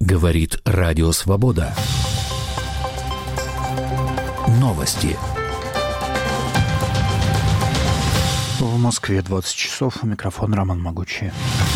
Говорит Радио Свобода. Новости. В Москве 20 часов. Микрофон Роман Могучий.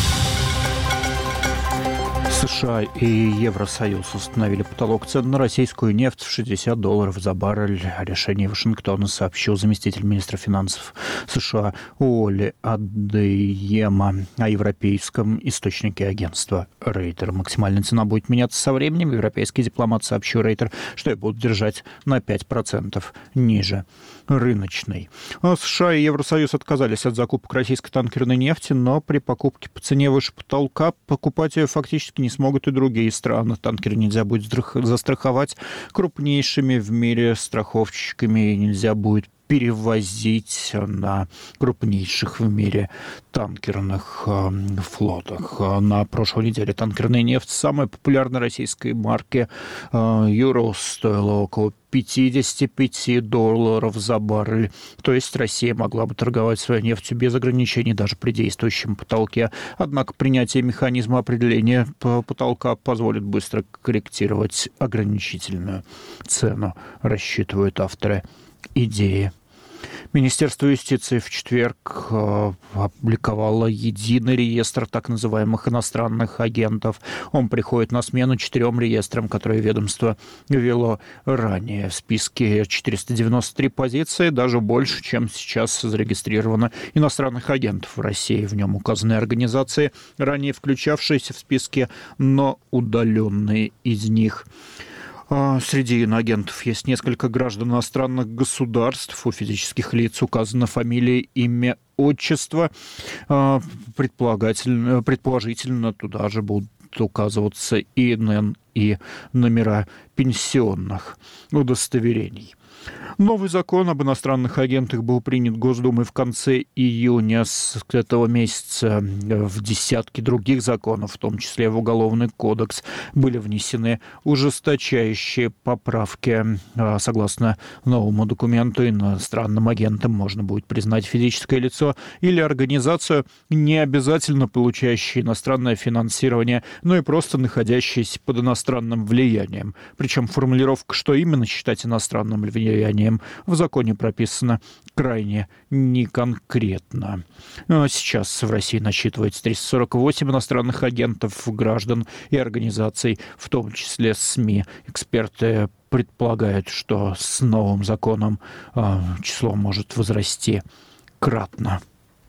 США и Евросоюз установили потолок цен на российскую нефть в $60 за баррель. О решении Вашингтона сообщил заместитель министра финансов США Уолли Адеема о европейском источнике агентства Рейтер. Максимальная цена будет меняться со временем. Европейский дипломат сообщил Рейтер, что ее будут держать на 5% ниже рыночной. США и Евросоюз отказались от закупок российской танкерной нефти, но при покупке по цене выше потолка покупать ее фактически не смогут и другие страны. Танкеры нельзя будет застраховать крупнейшими в мире страховщиками, и нельзя будет перевозить на крупнейших в мире танкерных флотах. На прошлой неделе танкерная нефть самой популярной российской марки Urals стоила около $55 за баррель. То есть Россия могла бы торговать своей нефтью без ограничений даже при действующем потолке. Однако принятие механизма определения потолка позволит быстро корректировать ограничительную цену, рассчитывают авторы идеи. Министерство юстиции в четверг опубликовало единый реестр так называемых иностранных агентов. Он приходит на смену 4 реестрам, которые ведомство вело ранее. В списке 493 позиции, даже больше, чем сейчас зарегистрировано иностранных агентов в России. В нем указаны организации, ранее включавшиеся в списки, но удаленные из них. Среди иноагентов есть несколько граждан иностранных государств. У физических лиц указано фамилия, имя, отчество. Предположительно, туда же будут указываться ИНН и номера пенсионных удостоверений. Новый закон об иностранных агентах был принят Госдумой в конце июня этого месяца. В десятки других законов, в том числе в Уголовный кодекс, были внесены ужесточающие поправки. Согласно новому документу, иностранным агентом можно будет признать физическое лицо или организацию, не обязательно получающее иностранное финансирование, но и просто находящееся под иностранным влиянием. Причем формулировка, что именно считать иностранным влиянием, в законе прописано крайне неконкретно. Сейчас в России насчитывается 348 иностранных агентов, граждан и организаций, в том числе СМИ. Эксперты предполагают, что с новым законом число может возрасти кратно.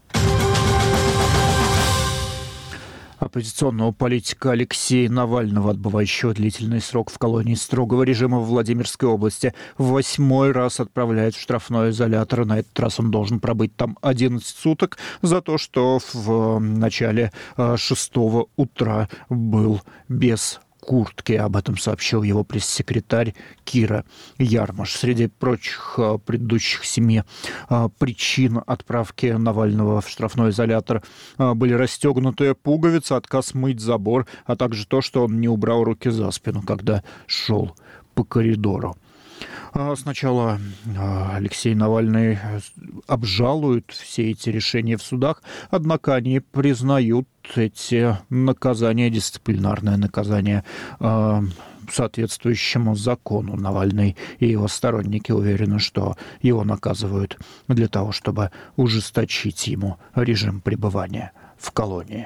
Оппозиционного политика Алексея Навального, отбывающего длительный срок в колонии строгого режима в Владимирской области, в 8-й раз отправляют в штрафной изолятор. На этот раз он должен пробыть там 11 суток за то, что в начале 6 утра был без куртки. Об этом сообщил его пресс-секретарь Кира Ярмаш. Среди прочих предыдущих 7 причин отправки Навального в штрафной изолятор были расстегнутая пуговица, отказ мыть забор, а также то, что он не убрал руки за спину, когда шел по коридору. Сначала Алексей Навальный обжалует все эти решения в судах, однако они признают эти наказания, дисциплинарное наказание, соответствующему закону. Навальный и его сторонники уверены, что его наказывают для того, чтобы ужесточить ему режим пребывания в колонии.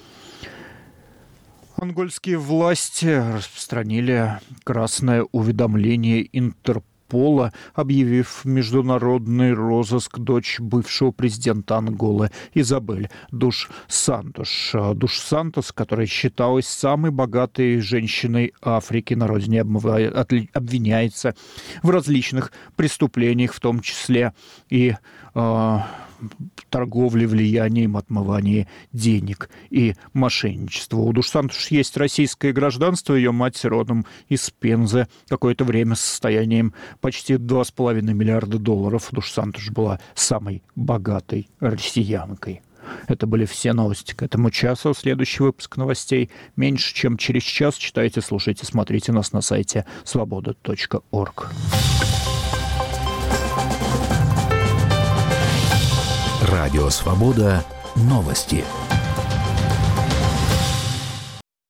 Монгольские власти распространили красное уведомление Интерпола, объявив международный розыск дочь бывшего президента Анголы Изабель Душ Сантос. Душ Сантос, которая считалась самой богатой женщиной Африки, на родине обвиняется в различных преступлениях, в том числе и торговли влиянием, отмывании денег и мошенничества. У Душ Сантос есть российское гражданство, ее мать родом из Пензы. Какое-то время с состоянием почти $2,5 миллиарда. Душ Сантос была самой богатой россиянкой. Это были все новости к этому часу. Следующий выпуск новостей меньше, чем через час. Читайте, слушайте, смотрите нас на сайте svoboda.org. Радио Свобода. Новости.